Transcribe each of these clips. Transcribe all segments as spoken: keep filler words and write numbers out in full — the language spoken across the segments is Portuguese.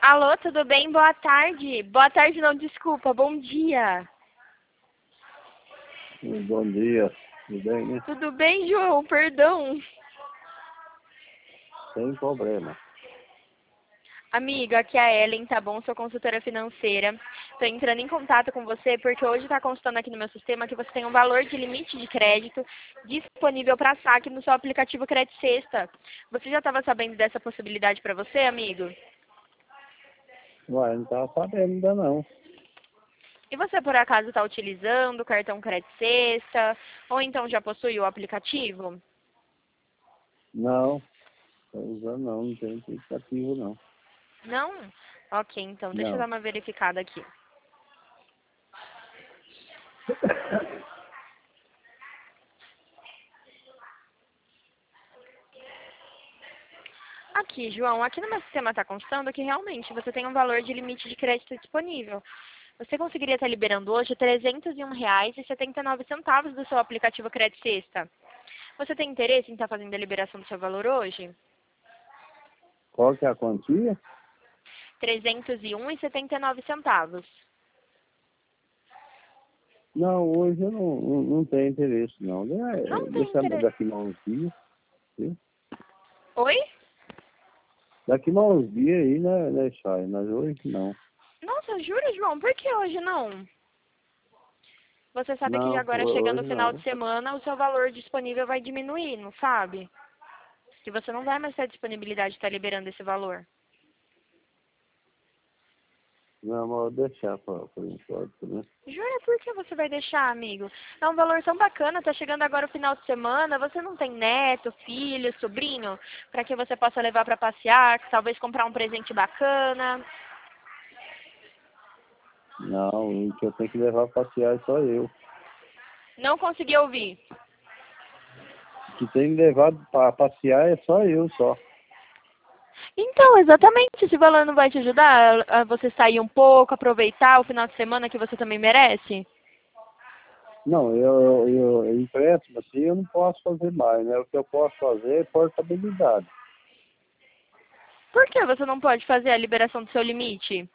Alô, tudo bem? Boa tarde. Boa tarde, não, desculpa. Bom dia. Bom dia, tudo bem, né? Tudo bem, João? Perdão. Sem problema. Amiga, aqui é a Ellen, tá bom? Sou consultora financeira. Tô entrando em contato com você porque hoje tá constando aqui no meu sistema que você tem um valor de limite de crédito disponível para saque no seu aplicativo Crédito Sexta. Você já estava sabendo dessa possibilidade para você, amigo? Ué, não estava sabendo ainda não. E você, por acaso, está utilizando o cartão Crédito Sexta? Ou então já possui o aplicativo? Não, estou usando não, não tem aplicativo não. Não? Ok, então deixa eu Não. dar uma verificada aqui. Aqui, João, aqui no meu sistema está constando que realmente você tem um valor de limite de crédito disponível. Você conseguiria estar liberando hoje trezentos e um reais e setenta e nove centavos do seu aplicativo Crédito Sexta. Você tem interesse em estar fazendo a liberação do seu valor hoje? Qual que é a quantia? trezentos e um reais e setenta e nove centavos. Não, hoje eu não, não, não tenho interesse não. É, Não tem deixa interesse. daqui a uns dias, viu? Oi? Daqui a uns dias aí, né, né, Chay? Mas hoje não. Nossa, jura, João? Por que hoje não? Você sabe que Não, agora, ho- chegando hoje o final de não. semana, o seu valor disponível vai diminuir, não sabe? Que você não vai mais ter disponibilidade de estar liberando esse valor. Não, mas eu vou deixar por, por enquanto, né? Jura, por que você vai deixar, amigo? É um valor tão bacana, tá chegando agora o final de semana, você não tem neto, filho, sobrinho, para que você possa levar para passear, talvez comprar um presente bacana. Não, o que eu tenho que levar para passear é só eu. Não consegui ouvir. O que tem que levar para passear é só eu, só. Então, exatamente, esse valor não vai te ajudar a a você sair um pouco, aproveitar o final de semana que você também merece? Não, eu, eu, eu, eu empréstimo assim, eu não posso fazer mais, né? O que eu posso fazer é portabilidade. Por que você não pode fazer a liberação do seu limite?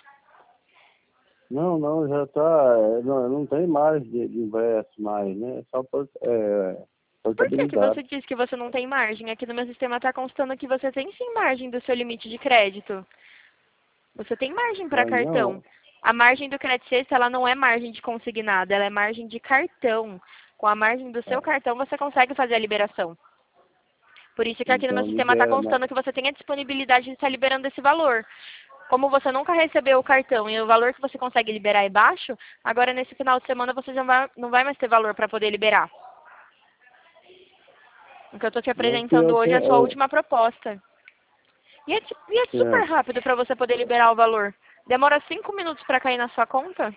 Não, não, já tá, não, não tem mais de, de empréstimo mais, né? É só por, é, Por que que portabilidade. você diz que você não tem margem? Aqui no meu sistema está constando que você tem sim margem do seu limite de crédito. Você tem margem para Mas cartão. não, A margem do crédito sexta, ela não é margem de consignado, ela é margem de cartão. Com a margem do seu é, cartão, você consegue fazer a liberação. Por isso que aqui no meu então sistema está libera, mas constando que você tem a disponibilidade de estar liberando esse valor. Como você nunca recebeu o cartão e o valor que você consegue liberar é baixo, agora nesse final de semana você já vai, não vai mais ter valor para poder liberar. O que eu estou te não que apresentando eu hoje é a sua tenho, última proposta. E é, ti- e é é, super é, rápido para você poder liberar o valor. Demora cinco minutos para cair na sua conta?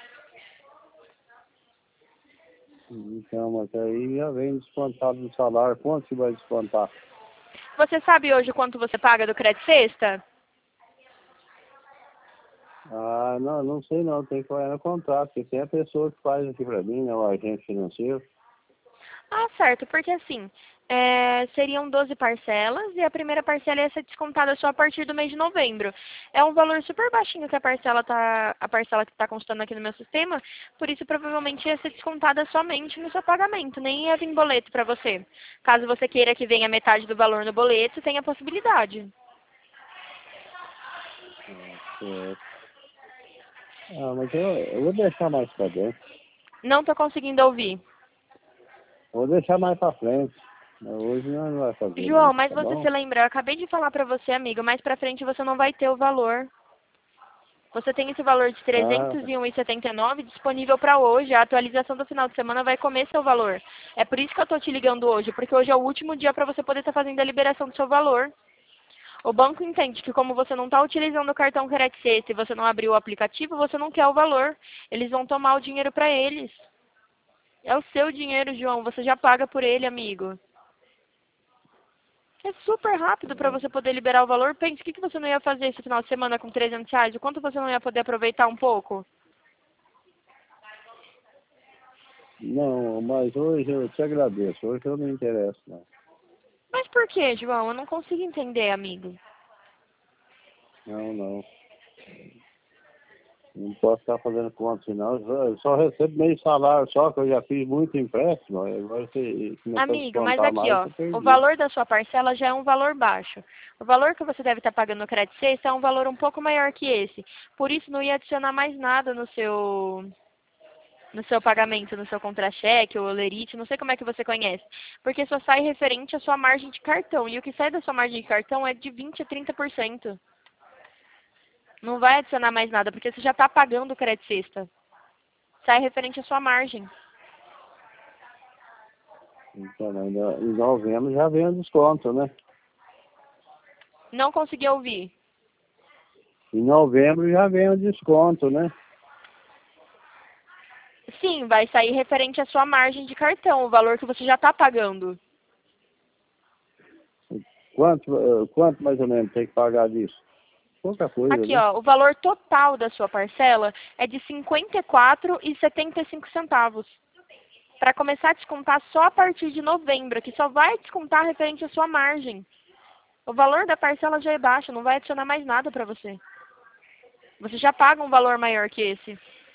então, mas aí já vem descontado do salário, quanto que vai descontar? Você sabe hoje quanto você paga do crédito sexta? Ah, não, não sei não, tem que olhar no contrato, porque tem a pessoa que faz aqui pra mim, né, o agente financeiro. Ah, certo, porque assim, é, seriam doze parcelas e a primeira parcela ia ser descontada só a partir do mês de novembro. É um valor super baixinho que a parcela tá, a parcela que está constando aqui no meu sistema, por isso provavelmente ia ser descontada somente no seu pagamento, nem ia vir boleto para você. Caso você queira que venha metade do valor no boleto, tem a possibilidade. É, ah, mas eu, eu vou deixar mais pra dentro. Não estou conseguindo ouvir. Vou deixar mais pra frente. Mas hoje nós não vai fazer João, não, mas tá você bom? se lembra, eu acabei de falar para você, amigo, mais pra frente você não vai ter o valor. Você tem esse valor de Ah, trezentos e um reais e setenta e nove disponível para hoje. A atualização do final de semana vai comer seu valor. É por isso que eu estou te ligando hoje, porque hoje é o último dia para você poder estar fazendo a liberação do seu valor. O banco entende que como você não está utilizando o cartão Crédito Sexta e você não abriu o aplicativo, você não quer o valor. Eles vão tomar o dinheiro para eles. É o seu dinheiro, João. Você já paga por ele, amigo. É super rápido para você poder liberar o valor. Pense, o que que você não ia fazer esse final de semana com trezentos reais? O quanto você não ia poder aproveitar um pouco? não, mas hoje eu te agradeço. Hoje eu não me interesso, não. Mas por que, João? Eu não consigo entender, amigo. Não, não. Não posso estar fazendo conta, senão eu só, eu só recebo meio salário, só que eu já fiz muito empréstimo, agora você começou a Amigo, mas descontar aqui, mais, ó, eu o perdi. valor da sua parcela já é um valor baixo. O valor que você deve estar pagando no crédito sexta é um valor um pouco maior que esse. Por isso, não ia adicionar mais nada no seu, no seu pagamento, no seu contra-cheque ou olerite, não sei como é que você conhece. Porque só sai referente à sua margem de cartão. E o que sai da sua margem de cartão é de vinte a trinta por cento. Não vai adicionar mais nada, porque você já está pagando o crédito sexta. Sai referente à sua margem. Então, ainda, em novembro já vem o desconto, né? Não consegui ouvir. Em novembro já vem o desconto, né? Sim, vai sair referente à sua margem de cartão, o valor que você já está pagando. Quanto, eh, quanto mais ou menos tem que pagar disso? Pouca coisa, Aqui, né? ó, o valor total da sua parcela é de cinquenta e quatro reais e setenta e cinco centavos. Para começar a descontar só a partir de novembro, que só vai descontar referente à sua margem. O valor da parcela já é baixo, não vai adicionar mais nada para você. Você já paga um valor maior que esse.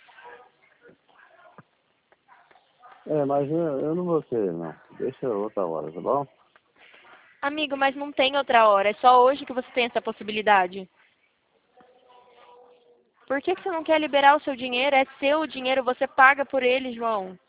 É, mas eu, eu não vou querer, não. Deixa outra hora, tá bom? Amigo, mas não tem outra hora, é só hoje que você tem essa possibilidade. Por que, que você não quer liberar o seu dinheiro? É seu dinheiro, você paga por ele, João.